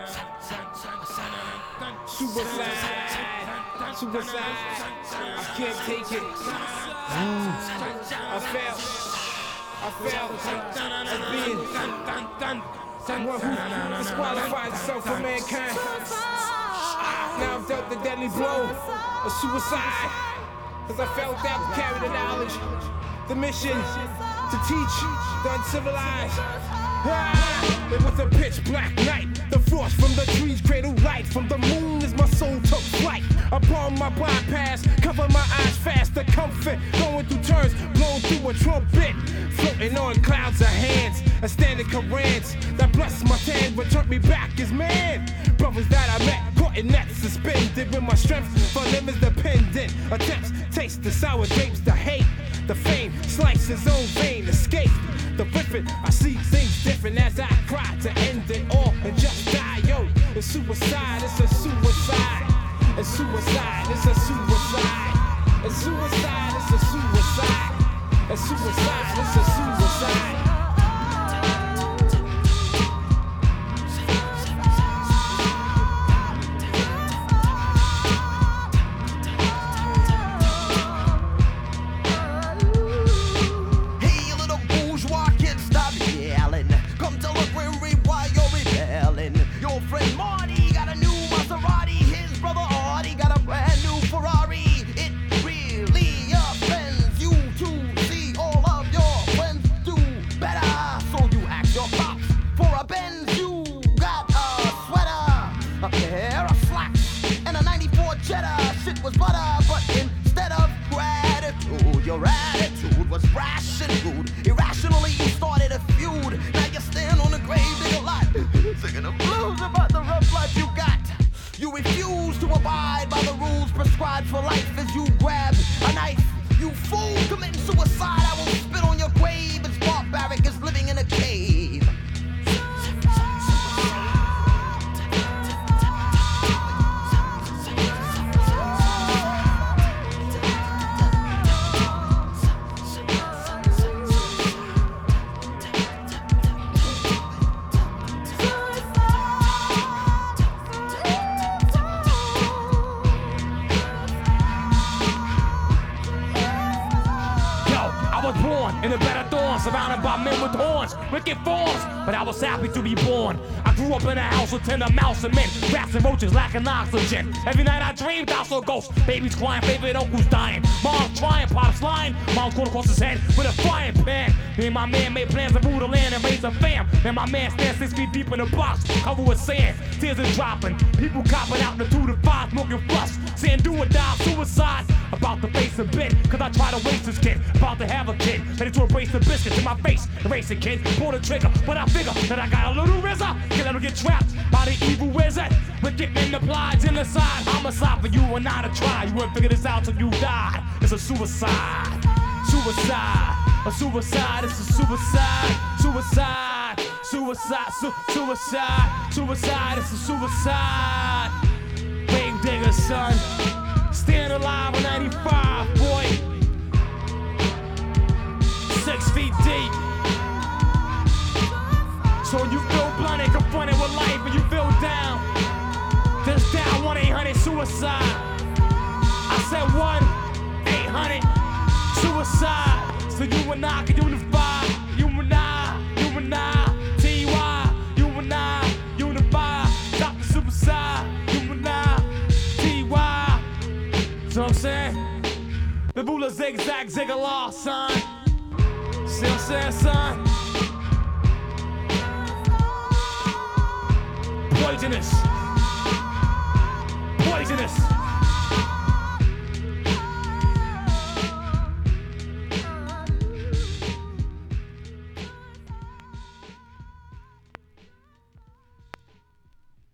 Suicide, I can't take it. I fail as being one who disqualifies himself for mankind. Now I've dealt the deadly blow of suicide, cause I felt that to carry the knowledge, the mission to teach the uncivilized. It was a pitch black night. The frost from the trees cradle light from the moon as my soul took flight. Upon my bypass, cover my eyes fast. The comfort going through turns, blown through a trumpet, floating on clouds of hands. A standing commands that blessed my tan, but turned me back as man. Brothers that I met, caught in nets, suspended with my strength for limits dependent. Attempts, taste the sour grapes, the hate, the fame, slice his own vein, escape the whipping. I see things different as I cry to end it all and just die. Yo, it's suicide, it's a suicide. It's suicide, it's a suicide. It's suicide, it's a suicide. It's suicide, it's a suicide. Shit was butter, but instead of gratitude, your attitude was brash and rude. Irrationally, you started a feud. Now you stand on the grave digger lot, singing the blues about the rough life you got. You refuse to abide by the rules prescribed for life as you grab a knife. You fool, committing suicide. I will spit on your grave. It's barbaric as living in a cave. In a bed of thorns, surrounded by men with horns, wicked forms, but I was happy to be born. I grew up in a house with tender mouse and men, rats and roaches lacking oxygen. Every night I dreamed I saw ghosts, babies crying, favorite uncles dying. Mom's trying, pops lying, mom's going across his head with a frying pan. Me and my man made plans to rule the land and raise a fam. And my man stands 6 feet deep in a box, covered with sand. Tears are dropping, people copping out in the 2 to 5, smoking fuss, saying do or die, suicide. About to face a bit, cause I try to waste this kid. About to have a kid, ready to erase the biscuits in my face. Erase it, kid, pull the trigger. But I figure that I got a little RZA. Can't let him get trapped by the evil wizard. Wicked men applied, genocide, homicide for you and not a try. You wouldn't figure this out till you die. It's a suicide. Suicide. A suicide, it's a suicide. Suicide. Suicide. Suicide. Suicide, it's a suicide. Grave digger, son. Stand alive in 95, boy. 6 feet deep. So when you feel blunt and confronted with life and you feel down, just dial 1-800-SUICIDE. I said 1-800 suicide. So you and I can unify. You and I, T.Y. You and I, unify. Stop the suicide. You and I, T.Y. So I'm saying, the ruler zigzag, zigaloff, son. See what I'm saying, son? Poisonous. Poisonous.